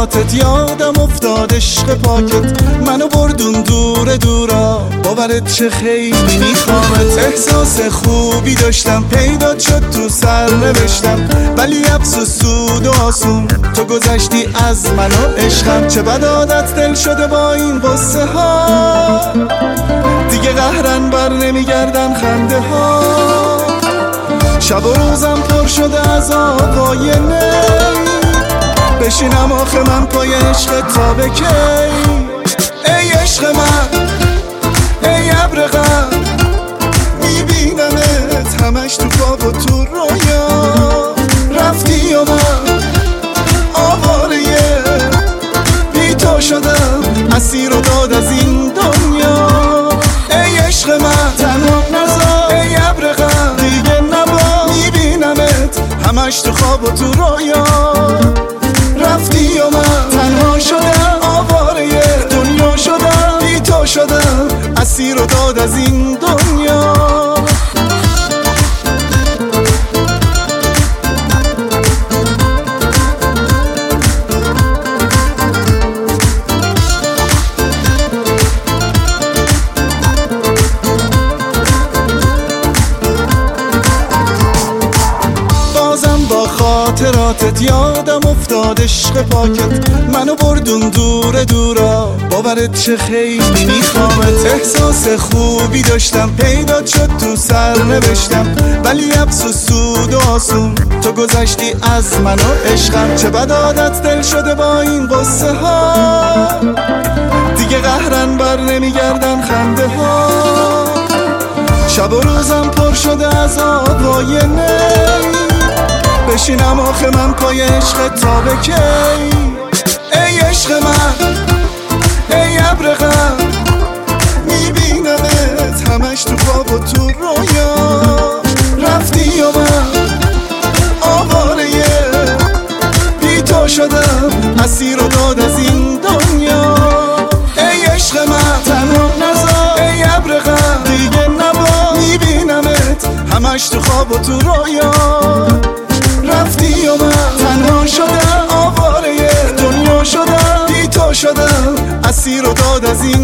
خاطراتت یادم افتاد عشق پاکت منو بردون دور دورا، باورت چه خیلی میخوامت. احساس خوبی داشتم پیدات شد تو سر نوشتم، ولی افسوس سود و آسون تو گذشتی از من و عشقم. چه بد عادت دل شده با این قصه ها، دیگه قهرن بر نمیگردن خنده ها. شب و روزم پر شده از آقای نی، بشینم آخه من پای عشق تا به کی. ای عشق من ای ابر غم، میبینمت همش تو خواب و تو رویا. رفتی و من آواره بی تو شدم، اسیر و داد از این دنیا. ای عشق من تنها نذار، ای ابر غم دیگه نبا، میبینمت همش تو خواب و تو رویا. رفتی و من تنها شدم، آواره دنیا شدم، بی تو شدم، اسیر و داد از این دنیا. خاطراتت یادم افتاد عشق پاکت منو بردون دور دورا، باورت چه خیلی میخوامت. احساس خوبی داشتم پیدات شد تو سر نوشتم، ولی افسوس سود و آسون تو گذشتی از من و عشقم. چه بد عادت دل شده با این قصه ها، دیگه قهرن بر نمیگردن خنده ها. شب و روزم پر شده از آقای نی، بشینم آخه من پای عشق تا به کی. ای عشق من ای ابر غم، میبینمت همش تو خواب و تو رویا. رفتی و من آواره بی تو شدم، اسیر و داد از این دنیا. ای عشق من تنها نذار، ای ابر غم دیگه نبا، میبینمت همش تو خواب و تو رویا. رفتی و من تنها شدم، آواره دنیا شدم، بی تو شدم، اسیر و داد از این